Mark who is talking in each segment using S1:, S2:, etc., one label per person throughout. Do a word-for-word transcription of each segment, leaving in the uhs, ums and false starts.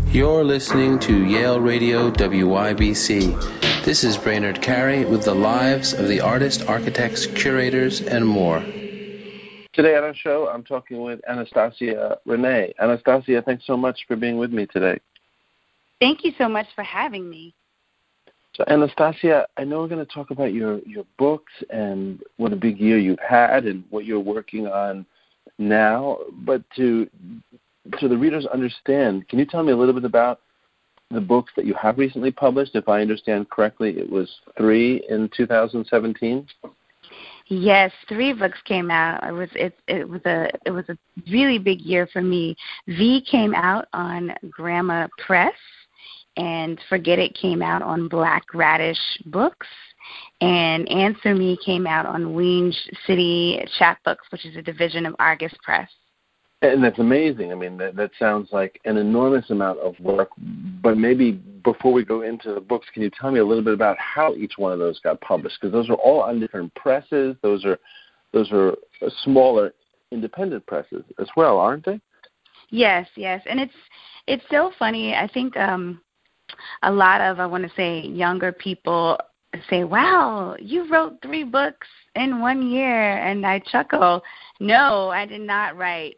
S1: You're listening to Yale Radio W Y B C. This is Brainerd Carey with the lives of the artists, architects, curators, and more. Today on our show, I'm talking with Anastasia Renee. Anastasia, thanks so much for being with me today.
S2: Thank you so much for having me.
S1: So, Anastasia, I know we're going to talk about your, your books and what a big year you've had and what you're working on now, but to so the readers understand, can you tell me a little bit about the books that you have recently published? If I understand correctly, it was three in two thousand seventeen.
S2: Yes, three books came out. It was it it was a it was a really big year for me. V came out on Gramma Press, and Forget It came out on Black Radish Books, and Answer Me came out on Wenge City Chapbooks, which is a division of Argus Press.
S1: And that's amazing. I mean, that, that sounds like an enormous amount of work. But maybe before we go into the books, can you tell me a little bit about how each one of those got published? Because those are all on different presses. Those are those are smaller independent presses as well, aren't they?
S2: Yes, yes. And it's it's so funny. I think um, a lot of, I want to say, younger people say, wow, you wrote three books in one year, and I chuckle. No, I did not write.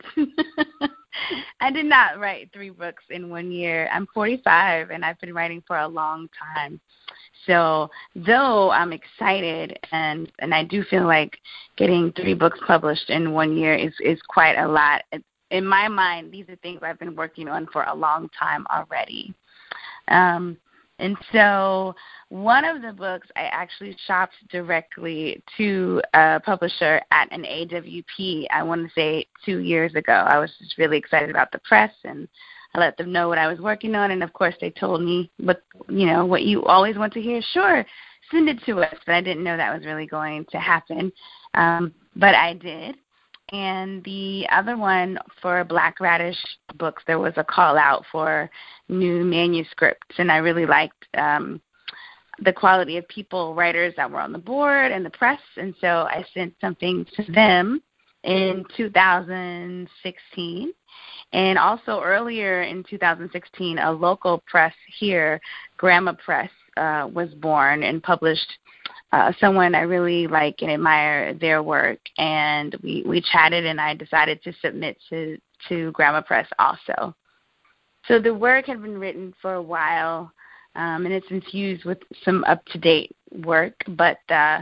S2: I did not write three books in one year. I'm forty-five, and I've been writing for a long time. So though I'm excited, and, and I do feel like getting three books published in one year is, is quite a lot. In my mind, these are things I've been working on for a long time already. Um, and so one of the books I actually shopped directly to a publisher at an A W P, I want to say two years ago. I was just really excited about the press, and I let them know what I was working on. And, of course, they told me, but you know, what you always want to hear, sure, send it to us. But I didn't know that was really going to happen. Um, but I did. And the other one for Black Radish Books, there was a call out for new manuscripts, and I really liked um, the quality of people, writers that were on the board and the press, and so I sent something to them in two thousand sixteen. And also earlier in two thousand sixteen, a local press here, Gramma Press, uh, was born and published Uh, someone I really like and admire their work, and we, we chatted, and I decided to submit to, to Gramma Press also. So the work had been written for a while, um, and it's infused with some up-to-date work, but uh,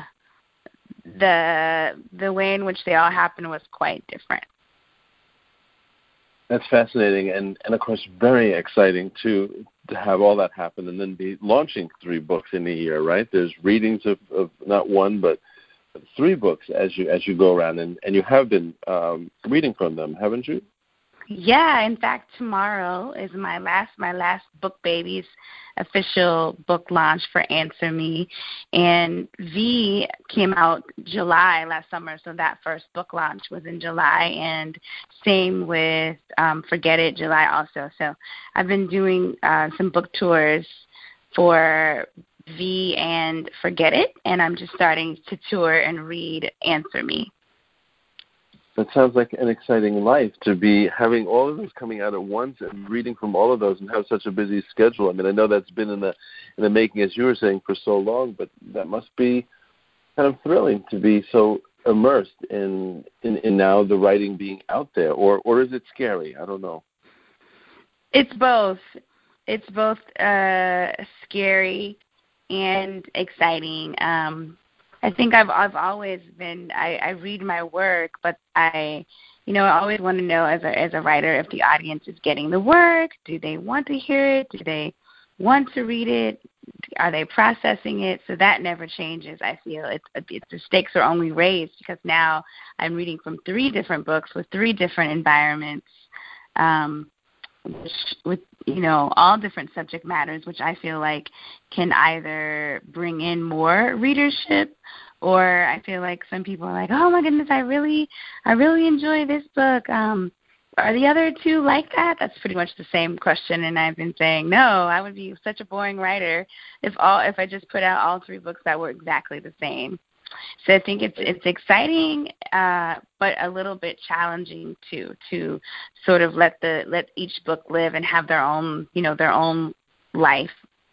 S2: the the way in which they all happened was quite different.
S1: That's fascinating, and, and of course, very exciting to to have all that happen and then be launching three books in a year, right? There's readings of, of not one but three books as you as you go around, and, and you have been um, reading from them, haven't you?
S2: Yeah, in fact, tomorrow is my last my last Book Babies official book launch for Answer Me, and V came out July last summer, so that first book launch was in July, and same with um, Forget It, July also. So I've been doing uh, some book tours for V and Forget It, and I'm just starting to tour and read Answer Me.
S1: That sounds like an exciting life to be having all of those coming out at once and reading from all of those and have such a busy schedule. I mean, I know that's been in the in the making, as you were saying, for so long, but that must be kind of thrilling to be so immersed in, in, in now the writing being out there. Or, or is it scary? I don't know.
S2: It's both. It's both uh, scary and exciting. Um I think I've I've always been I, I read my work, but I you know, I always want to know as a as a writer if the audience is getting the work. Do they want to hear it? Do they want to read it? Are they processing it? So that never changes, I feel. It's, it's the stakes are only raised because now I'm reading from three different books with three different environments. Um with, you know, all different subject matters, which I feel like can either bring in more readership, or I feel like some people are like, oh my goodness, I really, I really enjoy this book. Um, are the other two like that? That's pretty much the same question, and I've been saying, no, I would be such a boring writer if all if I just put out all three books that were exactly the same. so I think it's it's exciting, uh, but a little bit challenging too, to sort of let the let each book live and have their own, you know, their own life.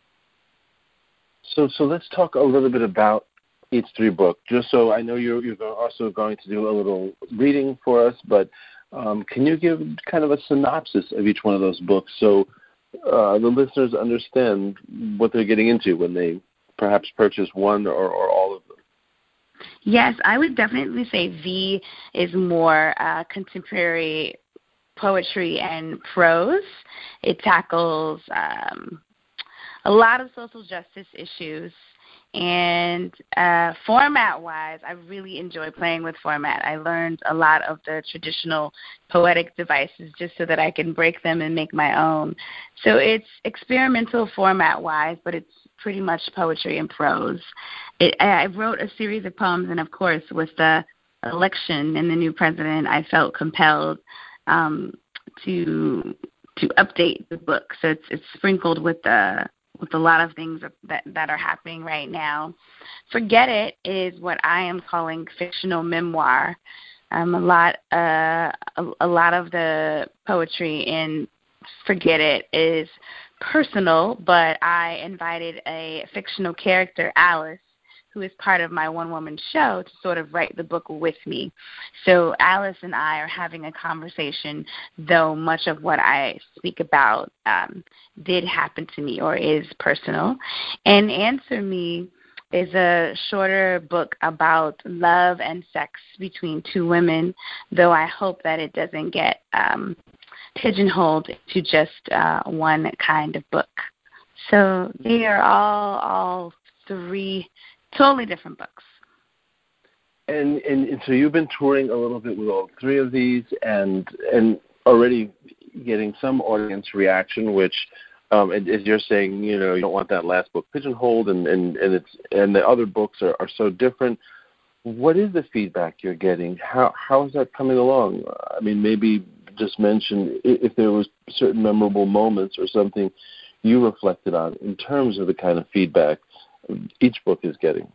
S1: So so let's talk a little bit about each three book. Just so I know you're you're also going to do a little reading for us, but um, can you give kind of a synopsis of each one of those books so uh, the listeners understand what they're getting into when they perhaps purchase one or, or all of them?
S2: Yes, I would definitely say V is more uh, contemporary poetry and prose. It tackles um, a lot of social justice issues. And uh, format-wise, I really enjoy playing with format. I learned a lot of the traditional poetic devices just so that I can break them and make my own. So it's experimental format-wise, but it's pretty much poetry and prose. It, I wrote a series of poems, and of course, with the election and the new president, I felt compelled um, to to update the book. So it's it's sprinkled with the with a lot of things that, that are happening right now. Forget It is what I am calling fictional memoir. Um, a lot, uh, a, a lot of the poetry in Forget It is personal, but I invited a fictional character, Alice, who is part of my one-woman show, to sort of write the book with me. So Alice and I are having a conversation, though much of what I speak about um, did happen to me or is personal. And Answer Me is a shorter book about love and sex between two women, though I hope that it doesn't get um, pigeonholed to just uh, one kind of book. So they are all all three totally different books.
S1: And, and and so you've been touring a little bit with all three of these, and and already getting some audience reaction, which, um, as you're saying, you know, you don't want that last book pigeonholed, and, and, and it's and the other books are, are so different. What is the feedback you're getting? How how is that coming along? I mean, maybe just mention if there was certain memorable moments or something you reflected on in terms of the kind of feedback each book is getting.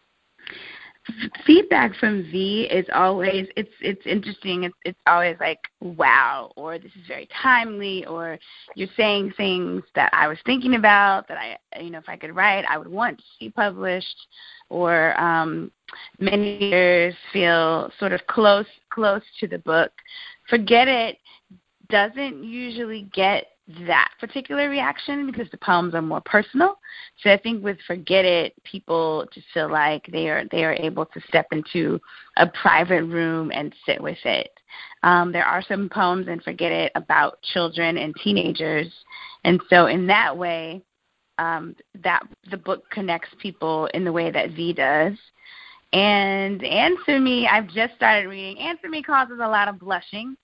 S2: Feedback from V is always, it's it's interesting. It's it's always like, wow, or this is very timely, or you're saying things that I was thinking about that I, you know, if I could write, I would want to see published, or um, many readers feel sort of close close to the book. Forget It doesn't usually get that particular reaction because the poems are more personal. So I think with Forget It, people just feel like they are they are able to step into a private room and sit with it. Um, there are some poems in Forget It about children and teenagers, and so in that way, um, that the book connects people in the way that V does. And Answer Me, I've just started reading. Answer Me causes a lot of blushing.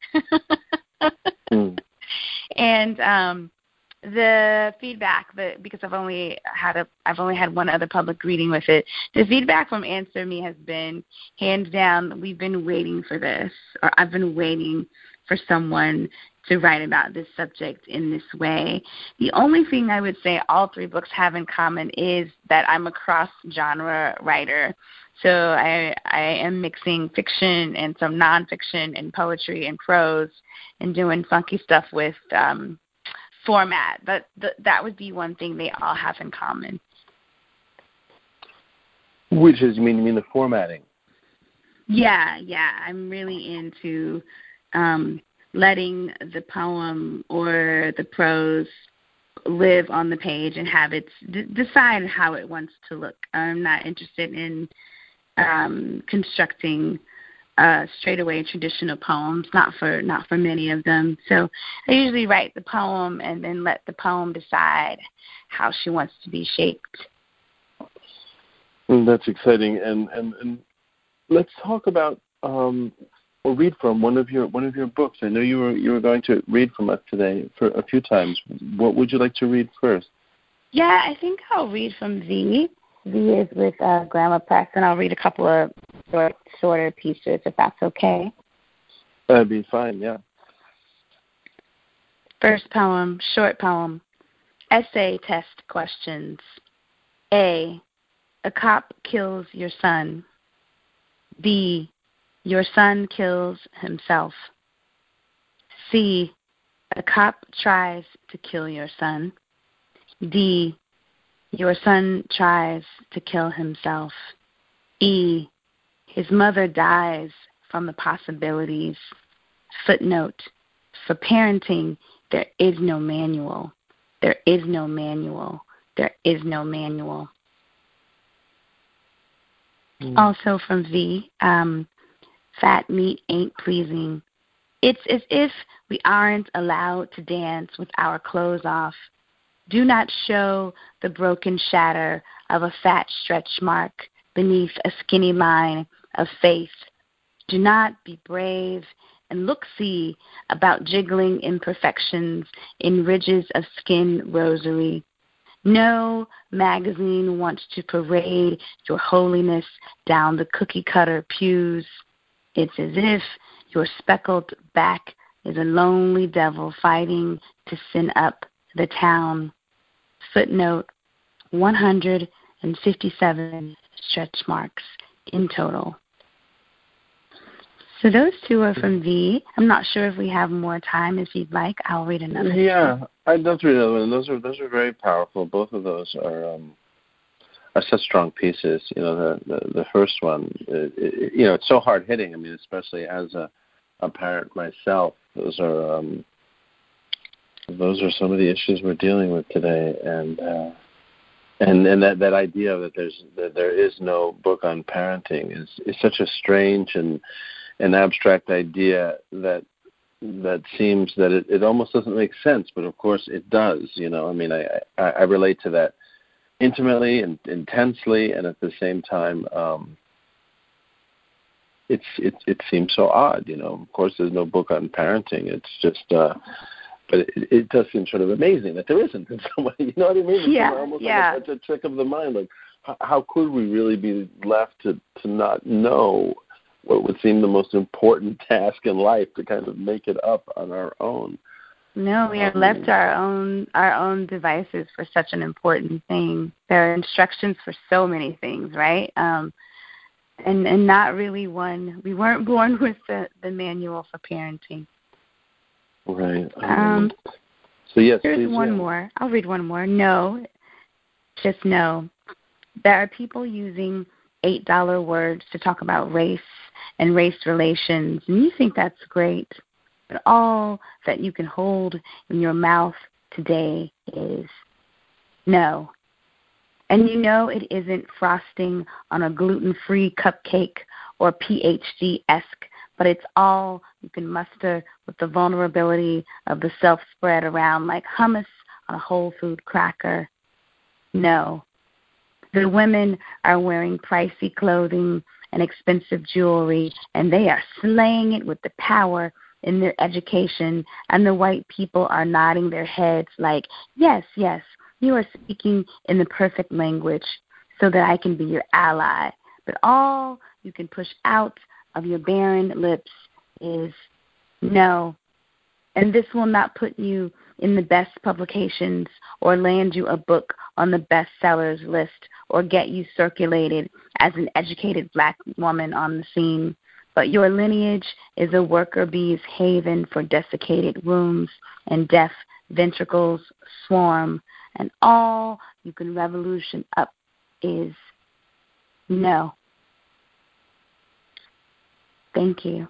S2: mm. And um, the feedback, that because I've only had a, I've only had one other public reading with it. The feedback from Answer Me has been hands down. We've been waiting for this, or I've been waiting for someone to write about this subject in this way. The only thing I would say all three books have in common is that I'm a cross-genre writer. So I I am mixing fiction and some nonfiction and poetry and prose and doing funky stuff with um, format. But th- that would be one thing they all have in common.
S1: Which is, you mean, you mean the formatting?
S2: Yeah, yeah. I'm really into um, letting the poem or the prose live on the page and have it d- decide how it wants to look. I'm not interested in um, constructing uh, straightaway traditional poems, not for not for many of them. So I usually write the poem and then let the poem decide how she wants to be shaped.
S1: Mm, that's exciting. And, and, and let's talk about um, or read from one of your one of your books. I know you were you were going to read from us today for a few times. What would you like to read first?
S2: Yeah, I think I'll read from V. V is with uh, Grammar Press, and I'll read a couple of short, shorter pieces, if that's okay.
S1: That'd be fine, yeah.
S2: First poem, short poem. Essay test questions. A, a cop kills your son. B, your son kills himself. C, a cop tries to kill your son. D, your son tries to kill himself. E, his mother dies from the possibilities. Footnote, for parenting, there is no manual. There is no manual. There is no manual. Mm. Also from V, um, fat meat ain't pleasing. It's as if we aren't allowed to dance with our clothes off. Do not show the broken shatter of a fat stretch mark beneath a skinny line of faith. Do not be brave and look-see about jiggling imperfections in ridges of skin rosary. No magazine wants to parade your holiness down the cookie-cutter pews. It's as if your speckled back is a lonely devil fighting to sin up the town. Footnote, one hundred fifty-seven stretch marks in total. So those two are from V. I'm not sure if we have more time. If you'd like, I'll read another.
S1: Yeah, one. I'd love to read another one. Those are those are very powerful. Both of those are um, are such strong pieces. You know, the the, the first one, it, it, you know, it's so hard hitting. I mean, especially as a, a parent myself, those are um, those are some of the issues we're dealing with today, and uh, and and that, that idea that there's that there is no book on parenting is is such a strange and an abstract idea that that seems that it, it almost doesn't make sense, but of course it does. You know, I mean, I, I, I relate to that intimately and intensely, and at the same time, um, it's it it seems so odd. You know, of course, there's no book on parenting. It's just, uh, but it, it does seem sort of amazing that there isn't in some way. You know what I mean? It's
S2: yeah,
S1: almost
S2: yeah.
S1: like a, a trick of the mind. Like, how, how could we really be left to to not know what would seem the most important task in life, to kind of make it up on our own?
S2: No, we are um, left to our own our own devices for such an important thing. There are instructions for so many things, right? Um, and and not really one. We weren't born with the, the manual for parenting.
S1: Right. Um,
S2: um,
S1: so yes,
S2: here's
S1: please,
S2: one
S1: yeah.
S2: more. I'll read one more. No, just no. There are people using eight dollar words to talk about race and race relations, and you think that's great. But all that you can hold in your mouth today is no. And you know it isn't frosting on a gluten-free cupcake or P H D-esque, but it's all you can muster with the vulnerability of the self-spread around like hummus on a whole food cracker. No. The women are wearing pricey clothing and expensive jewelry, and they are slaying it with the power in their education, and the white people are nodding their heads like, yes, yes, you are speaking in the perfect language so that I can be your ally. But all you can push out of your barren lips is no. And this will not put you in the best publications or land you a book on the bestsellers list or get you circulated as an educated black woman on the scene. But your lineage is a worker bee's haven for desiccated wombs and deaf ventricles swarm, and all you can revolution up is no. Thank you.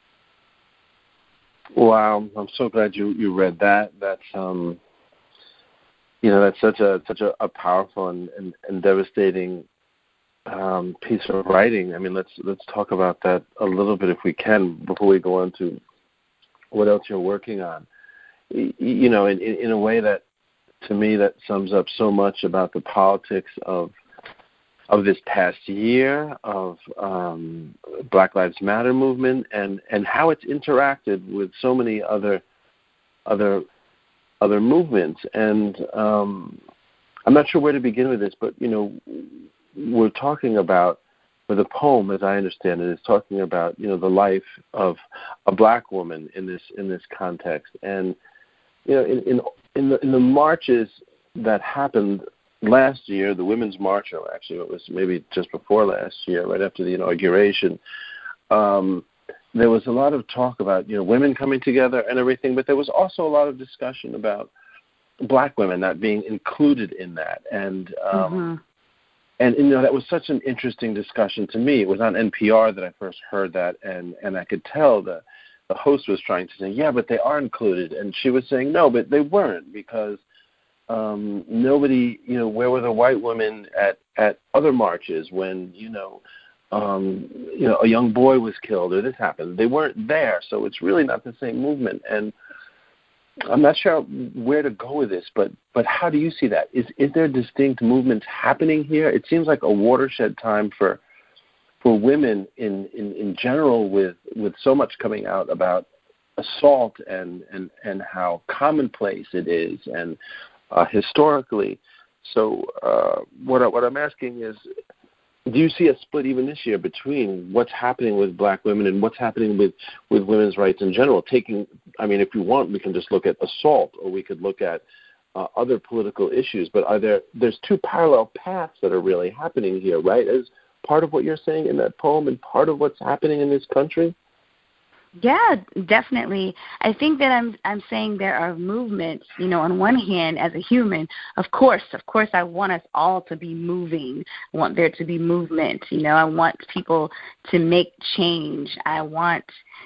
S1: Wow, I'm so glad you, you read that. That's um, you know, that's such a such a, a powerful and, and, and devastating um, piece of writing. I mean, let's let's talk about that a little bit if we can before we go on to what else you're working on. You know, in, in a way that, to me, that sums up so much about the politics of of this past year, of um, Black Lives Matter movement, and, and how it's interacted with so many other other other movements. And um, I'm not sure where to begin with this, but you know, we're talking about, or the poem, as I understand it, is talking about you know the life of a black woman in this in this context. And you know, in in, in the in the marches that happened last year, the Women's March, or actually it was maybe just before last year, right after the inauguration, um, there was a lot of talk about, you know, women coming together and everything, but there was also a lot of discussion about black women not being included in that. And, um, mm-hmm. and you know, that was such an interesting discussion to me. It was on N P R that I first heard that, and, and I could tell that the host was trying to say, yeah, but they are included. And she was saying, no, but they weren't, because um, nobody, you know, where were the white women at, at other marches when, you know, Um, you know, a young boy was killed or this happened? They weren't there, so it's really not the same movement. And I'm not sure where to go with this, but but how do you see that? Is is there distinct movements happening here? It seems like a watershed time for for women in, in, in general, with, with so much coming out about assault and, and, and how commonplace it is, and uh, historically. So uh, what I, what I'm asking is, do you see a split even this year between what's happening with black women and what's happening with, with women's rights in general? Taking, I mean, if you want, we can just look at assault, or we could look at uh, other political issues. But are there, there's two parallel paths that are really happening here, right? As part of what you're saying in that poem and part of what's happening in this country?
S2: Yeah, definitely. I think that I'm I'm saying there are movements, you know, on one hand, as a human, of course, of course I want us all to be moving. I want there to be movement, you know, I want people to make change. I want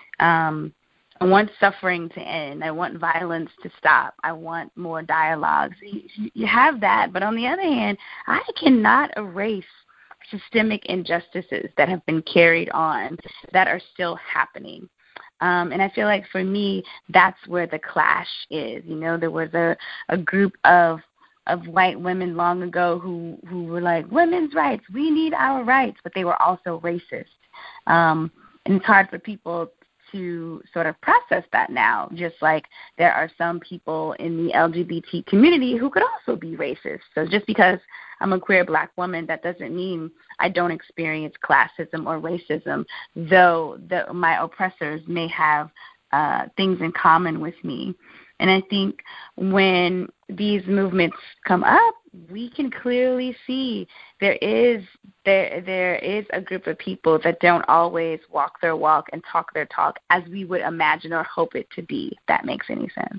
S2: um I want suffering to end. I want violence to stop. I want more dialogues. You, you have that, but on the other hand, I cannot erase systemic injustices that have been carried on that are still happening. Um, and I feel like for me, that's where the clash is. You know, there was a, a group of of white women long ago who, who were like, women's rights, we need our rights, but they were also racist. Um, and it's hard for people to sort of process that now, just like there are some people in the L G B T community who could also be racist. So just because I'm a queer black woman, that doesn't mean I don't experience classism or racism, though the, my oppressors may have uh, things in common with me. And I think when these movements come up, we can clearly see there is there there is a group of people that don't always walk their walk and talk their talk as we would imagine or hope it to be, if that makes any sense.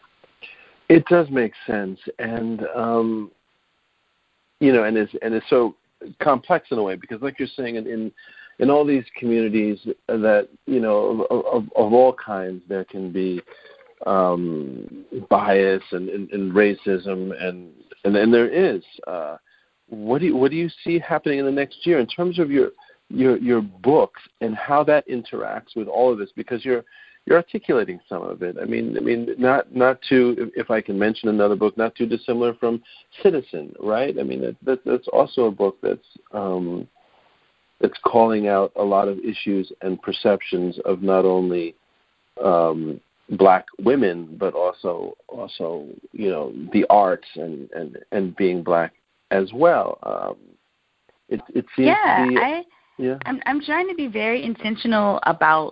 S1: It does make sense. And, um, you know, and it's, and it's so complex in a way, because like you're saying, in, in, in all these communities that, you know, of, of, of all kinds, there can be um, bias and, and, and racism, and, and and there is. Uh, what do you, what do you see happening in the next year in terms of your your your books and how that interacts with all of this? Because you're you're articulating some of it. I mean, I mean, not not too, if I can mention another book, not too dissimilar from Citizen, right? I mean, that, that that's also a book that's um, that's calling out a lot of issues and perceptions of not only um, black women, but also also you know, the arts and, and, and being black as well. Um, it it seems
S2: yeah,
S1: to be
S2: I,
S1: yeah.
S2: I'm I'm trying to be very intentional about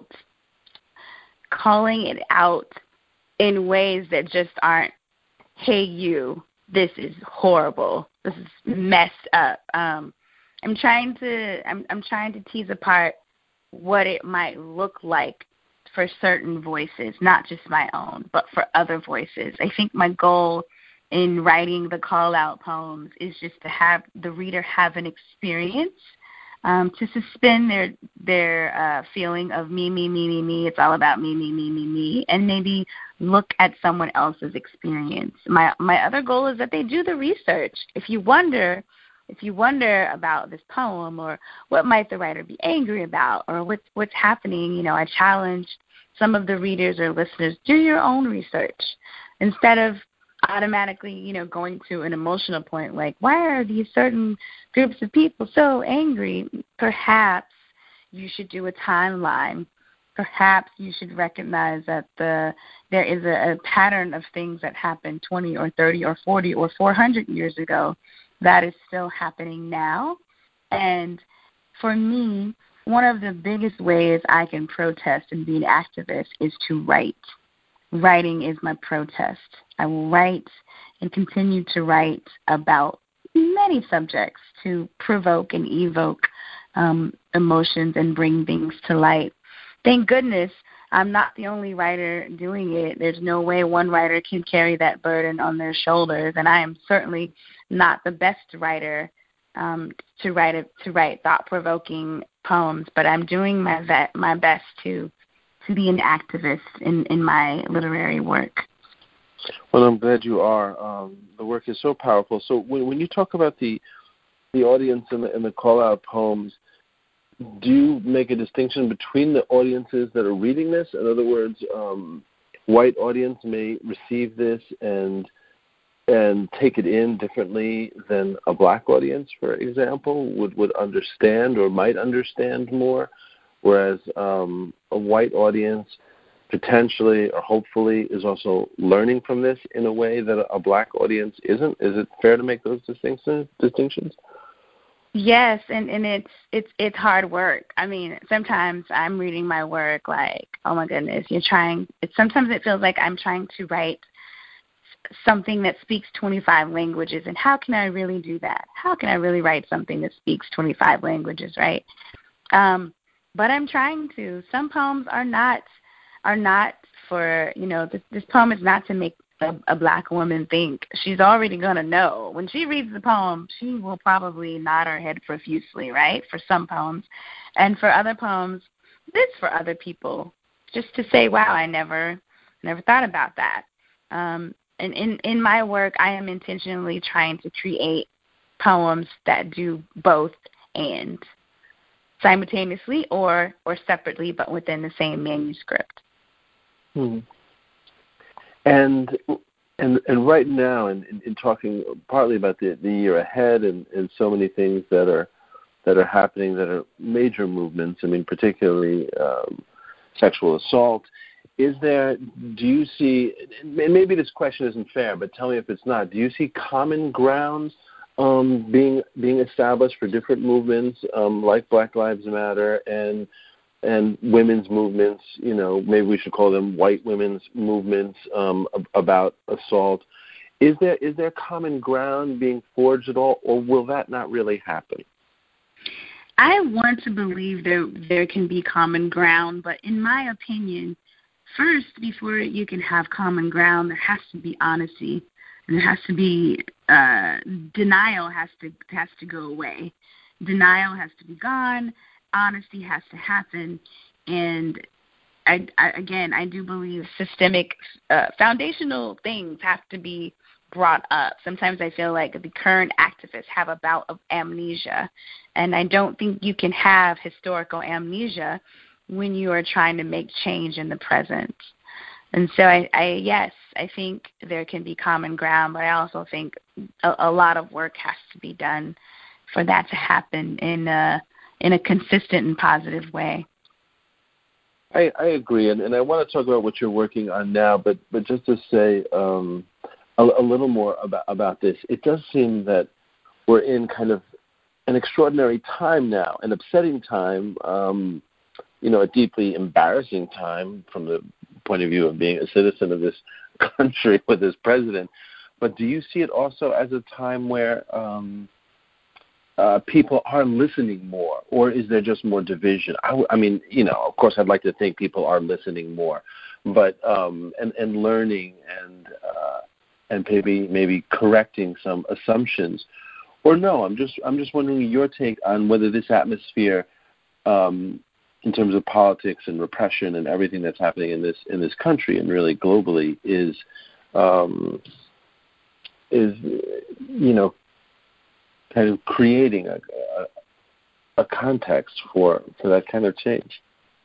S2: calling it out in ways that just aren't, hey you, this is horrible, this is messed up. Um, I'm trying to I'm I'm trying to tease apart what it might look like for certain voices, not just my own, but for other voices. I think my goal in writing the call-out poems is just to have the reader have an experience, um, to suspend their their uh, feeling of me, me, me, me, me. It's all about me, me, me, me, me, and maybe look at someone else's experience. My my other goal is that they do the research. If you wonder, if you wonder about this poem, or what might the writer be angry about, or what's what's happening, you know, I challenge some of the readers or listeners, do your own research instead of automatically, you know, going to an emotional point like, why are these certain groups of people so angry? Perhaps you should do a timeline. Perhaps you should recognize that the there is a, a pattern of things that happened twenty or thirty or forty or four hundred years ago that is still happening now. And for me, one of the biggest ways I can protest and be an activist is to write. Writing is my protest. I will write and continue to write about many subjects to provoke and evoke um, emotions and bring things to light. Thank goodness I'm not the only writer doing it. There's no way one writer can carry that burden on their shoulders, and I am certainly not the best writer um, to write a, to write thought-provoking poems, but I'm doing my vet, my best to to be an activist in, in my literary work.
S1: Well, I'm glad you are. Um, the work is so powerful. So when, when you talk about the the audience and the, and the call-out poems, do you make a distinction between the audiences that are reading this? In other words, um, white audience may receive this and and take it in differently than a black audience, for example, would, would understand or might understand more, whereas um, a white audience potentially or hopefully is also learning from this in a way that a black audience isn't. Is it fair to make those distinctions? distinctions?
S2: Yes, and, and it's it's it's hard work. I mean, sometimes I'm reading my work like, oh my goodness, you're trying. It, sometimes it feels like I'm trying to write something that speaks twenty-five languages, and how can I really do that? How can I really write something that speaks twenty-five languages, right? Um, but I'm trying to. Some poems are not are not for, you know, this, this poem is not to make a, a black woman think. She's already going to know. When she reads the poem, she will probably nod her head profusely, right, for some poems. And for other poems, this for other people, just to say, wow, I never never thought about that. Um, and in, in my work, I am intentionally trying to create poems that do both and simultaneously or, or separately, but within the same manuscript.
S1: Hmm. And and and right now, in, in, in talking partly about the, the year ahead and, and so many things that are that are happening that are major movements. I mean, particularly um, sexual assault. Is there? Do you see? And maybe this question isn't fair, but tell me if it's not. Do you see common ground um, being being established for different movements um, like Black Lives Matter and and women's movements? You know, maybe we should call them white women's movements um, about assault. Is there is there common ground being forged at all, or will that not really happen?
S2: I want to believe there there can be common ground, but in my opinion, first, before you can have common ground, there has to be honesty, and there has to be uh, denial has to has to go away. Denial has to be gone. Honesty has to happen, and I, I, again, I do believe systemic, uh, foundational things have to be brought up. Sometimes I feel like the current activists have a bout of amnesia, and I don't think you can have historical amnesia when you are trying to make change in the present. And so, I, I yes, I think there can be common ground, but I also think a, a lot of work has to be done for that to happen in a, in a consistent and positive way.
S1: I, I agree, and, and I want to talk about what you're working on now, but, but just to say um, a, a little more about, about this, it does seem that we're in kind of an extraordinary time now, an upsetting time, um, you know, a deeply embarrassing time from the point of view of being a citizen of this country with this president. But do you see it also as a time where um, uh, people are listening more, or is there just more division? I, I mean, you know, of course, I'd like to think people are listening more, but um, and and learning and uh, and maybe maybe correcting some assumptions, or no? I'm just I'm just wondering your take on whether this atmosphere, um, in terms of politics and repression and everything that's happening in this in this country and really globally, is um, is you know. kind of creating a, a, a context for, for that kind of change.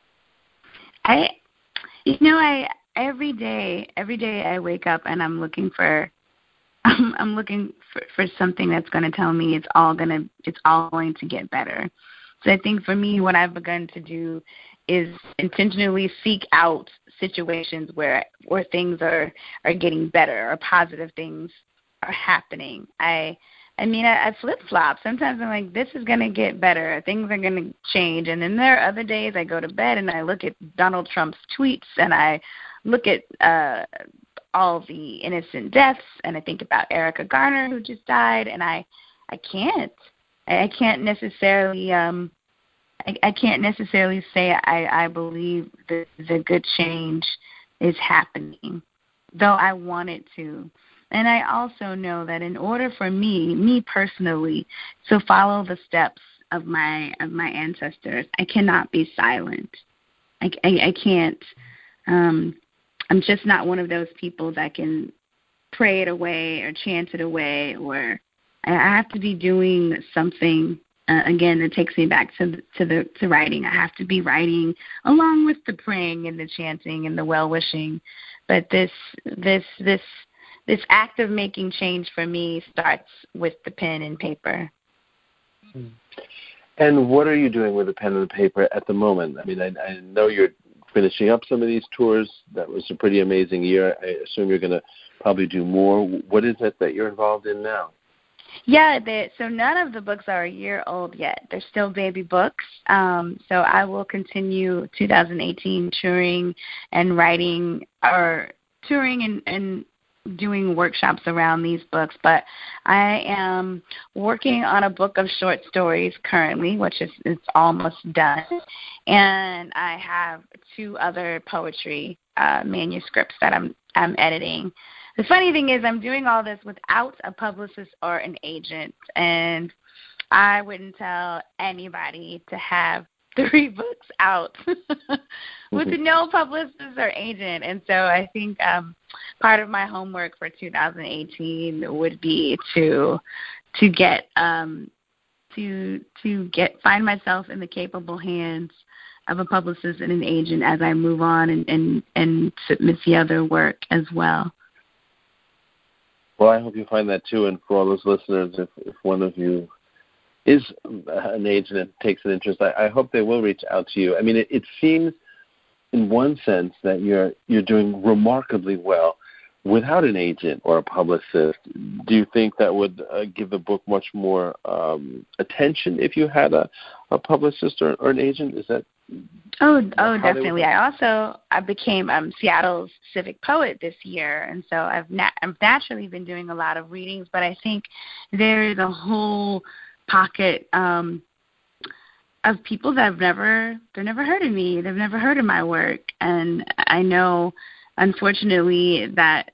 S2: I, you know, I every day, every day I wake up and I'm looking for, I'm, I'm looking for, for something that's going to tell me it's all gonna, it's all going to get better. So I think for me, what I've begun to do is intentionally seek out situations where where things are, are getting better or positive things are happening. I I mean, I, I flip-flop. Sometimes I'm like, this is going to get better. Things are going to change. And then there are other days I go to bed and I look at Donald Trump's tweets and I look at uh, all the innocent deaths and I think about Erica Garner, who just died, and I, I can't. I can't necessarily um, I, I can't necessarily say I, I believe that the good change is happening, though I want it to. And I also know that in order for me, me personally, to follow the steps of my of my ancestors, I cannot be silent. I, I, I can't. Um, I'm just not one of those people that can pray it away or chant it away, or I have to be doing something. Uh, again, that takes me back to the, to the to writing. I have to be writing along with the praying and the chanting and the well wishing. But this this this this act of making change for me starts with the pen and paper.
S1: And what are you doing with the pen and the paper at the moment? I mean, I, I know you're finishing up some of these tours. That was a pretty amazing year. I assume you're going to probably do more. What is it that you're involved in now?
S2: Yeah, they, so none of the books are a year old yet. They're still baby books. Um, so I will continue two thousand eighteen touring and writing, or touring and, and doing workshops around these books. But I am working on a book of short stories currently, which is it's almost done. And I have two other poetry uh, manuscripts that I'm I'm editing. The funny thing is I'm doing all this without a publicist or an agent, and I wouldn't tell anybody to have three books out with mm-hmm. no publicist or agent. And so I think um, part of my homework for two thousand eighteen would be to to get um, to to get find myself in the capable hands of a publicist and an agent as I move on and, and, and submit the other work as well.
S1: Well, I hope you find that too. And for all those listeners, if, if one of you is an agent and takes an interest, I, I hope they will reach out to you. I mean, it, it seems in one sense that you're you're doing remarkably well without an agent or a publicist. Do you think that would uh, give the book much more um, attention if you had a, a publicist or, or an agent? Is that
S2: Oh, oh, definitely. I also I became um, Seattle's civic poet this year, and so I've na- I've naturally been doing a lot of readings. But I think there is a whole pocket um, of people that have never they've never heard of me. They've never heard of my work, and I know, unfortunately, that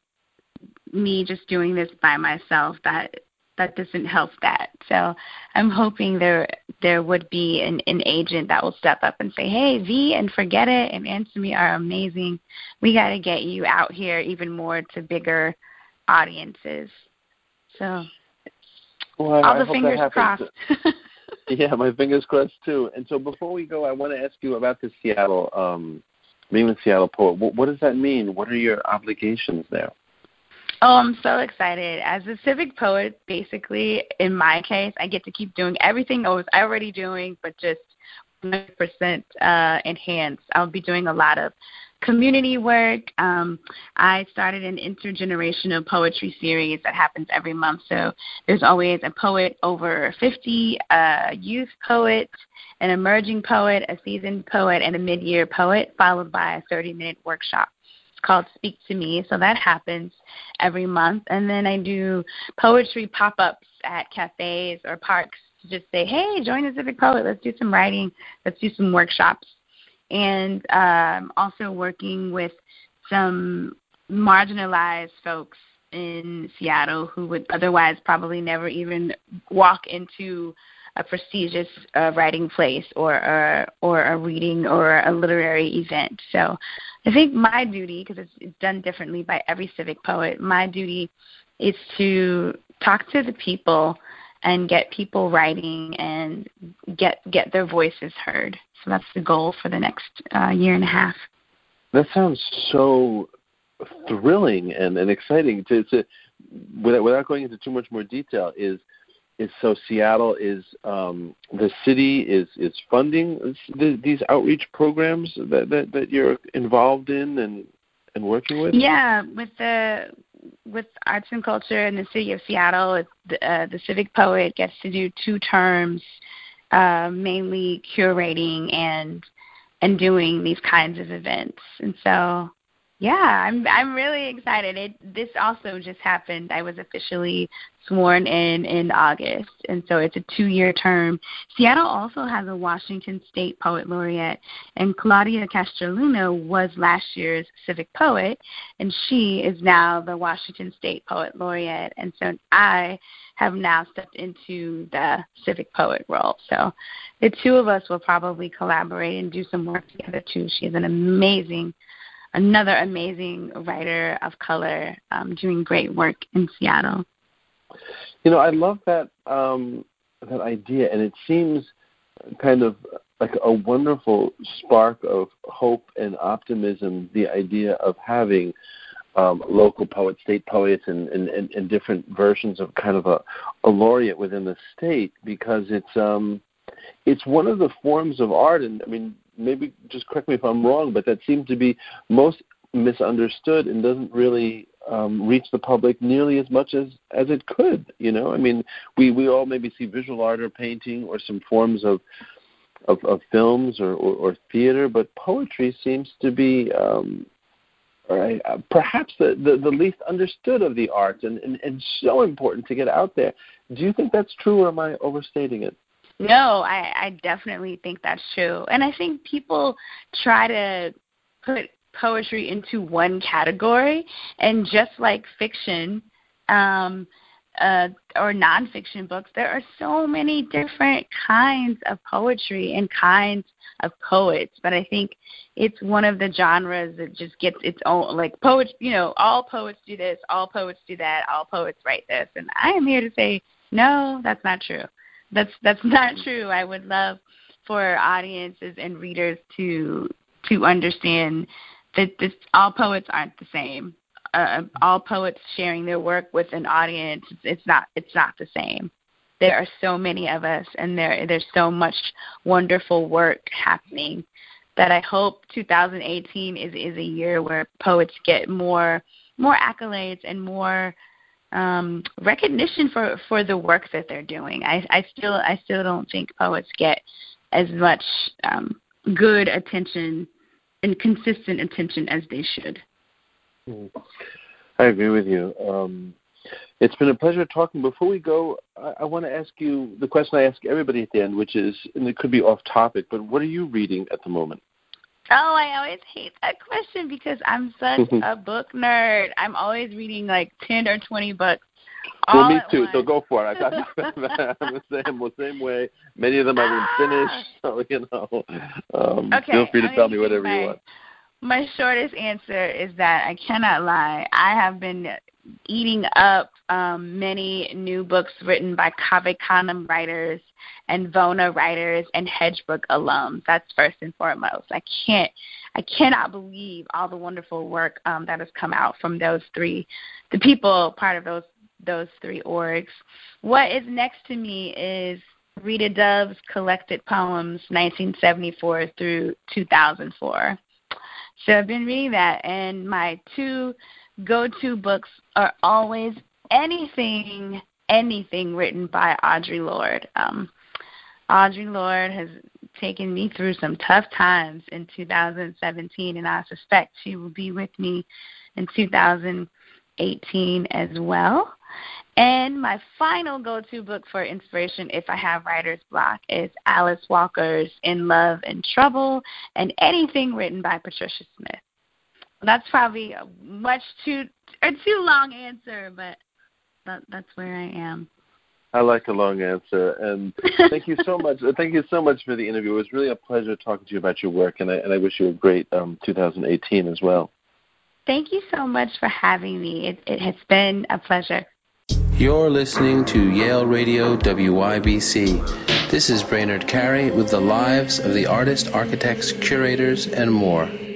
S2: me just doing this by myself that. that doesn't help that. So I'm hoping there there would be an, an agent that will step up and say, hey, V and Forget It and Answer Me are amazing. We got to get you out here even more to bigger audiences. So
S1: well,
S2: all
S1: I
S2: the
S1: hope
S2: fingers crossed.
S1: Yeah, my fingers crossed too. And so before we go, I want to ask you about the Seattle, um, being the Seattle poet. What, what does that mean? What are your obligations there?
S2: Oh, I'm so excited. As a civic poet, basically, in my case, I get to keep doing everything I was already doing, but just one hundred percent uh, enhanced. I'll be doing a lot of community work. Um, I started an intergenerational poetry series that happens every month. So there's always a poet over fifty, a youth poet, an emerging poet, a seasoned poet, and a mid-year poet, followed by a thirty-minute workshop called Speak to Me. So that happens every month. And then I do poetry pop-ups at cafes or parks to just say, hey, join the Civic Poet. Let's do some writing. Let's do some workshops. And um, also working with some marginalized folks in Seattle who would otherwise probably never even walk into a prestigious uh, writing place or, or or a reading or a literary event. So I think my duty, because it's, it's done differently by every civic poet, my duty is to talk to the people and get people writing and get get their voices heard. So that's the goal for the next uh, year and a half.
S1: That sounds so thrilling and, and exciting. To, to without, without going into too much more detail, is is so Seattle is um, the city is is funding the, these outreach programs that, that, that you're involved in and and working with.
S2: Yeah, with the with arts and culture in the city of Seattle, it's the, uh, the civic poet gets to do two terms, uh, mainly curating and and doing these kinds of events. And so Yeah, I'm I'm really excited. It this also just happened. I was officially sworn in in August, and so it's a two-year term. Seattle also has a Washington State Poet Laureate, and Claudia Castroluna was last year's Civic Poet, and she is now the Washington State Poet Laureate. And so I have now stepped into the Civic Poet role. So the two of us will probably collaborate and do some work together too. She is an amazing Another amazing writer of color um, doing great work in Seattle.
S1: You know, I love that um, that idea, and it seems kind of like a wonderful spark of hope and optimism, the idea of having um, local poets, state poets, and, and, and, and different versions of kind of a, a laureate within the state, because it's um, it's one of the forms of art, and I mean, maybe just correct me if I'm wrong, but that seems to be most misunderstood and doesn't really um, reach the public nearly as much as, as it could. You know, I mean, we, we all maybe see visual art or painting or some forms of of, of films or, or, or theater, but poetry seems to be um, right, uh, perhaps the, the, the least understood of the arts, and, and, and so important to get out there. Do you think that's true, or am I overstating it?
S2: No, I, I definitely think that's true. And I think people try to put poetry into one category, and just like fiction um, uh, or nonfiction books, there are so many different kinds of poetry and kinds of poets. But I think it's one of the genres that just gets its own, like poets, you know, all poets do this, all poets do that, all poets write this. And I am here to say, no, that's not true. That's that's not true. I would love for audiences and readers to to understand that this, all poets aren't the same. Uh, all poets sharing their work with an audience, it's not it's not the same. There are so many of us, and there there's so much wonderful work happening that I hope two thousand eighteen is is a year where poets get more more accolades and more Um, recognition for, for the work that they're doing. I, I still I still don't think poets get as much um, good attention and consistent attention as they should.
S1: I agree with you. Um, it's been a pleasure talking. Before we go, I, I want to ask you the question I ask everybody at the end, which is, and it could be off topic, but what are you reading at the moment?
S2: Oh, I always hate that question because I'm such a book nerd. I'm always reading like ten or twenty books. All
S1: well, me too.
S2: Once.
S1: So go for it. I got I'm the same, the same way. Many of them I didn't finish, so you know. Um,
S2: okay,
S1: feel free to
S2: I
S1: tell me
S2: mean,
S1: whatever
S2: my,
S1: you want.
S2: My shortest answer is that I cannot lie. I have been eating up um, many new books written by Cave Canem writers and Vona writers and Hedgebrook alums. That's first and foremost. I can't, I cannot believe all the wonderful work um, that has come out from those three, the people part of those those three orgs. What is next to me is Rita Dove's collected poems, nineteen seventy-four through two thousand four. So I've been reading that, and my two go-to books are always anything, anything written by Audre Lorde. Um, Audre Lorde has taken me through some tough times in two thousand seventeen, and I suspect she will be with me in two thousand eighteen as well. And my final go-to book for inspiration, if I have writer's block, is Alice Walker's In Love and Trouble, and anything written by Patricia Smith. That's probably a much too a too long answer, but that, that's where I am.
S1: I like a long answer, and thank you so much. Thank you so much for the interview. It was really a pleasure talking to you about your work, and I, and I wish you a great um, two thousand eighteen as well.
S2: Thank you so much for having me. It, it has been a pleasure.
S3: You're listening to Yale Radio W Y B C. This is Brainerd Carey with the lives of the artists, architects, curators, and more.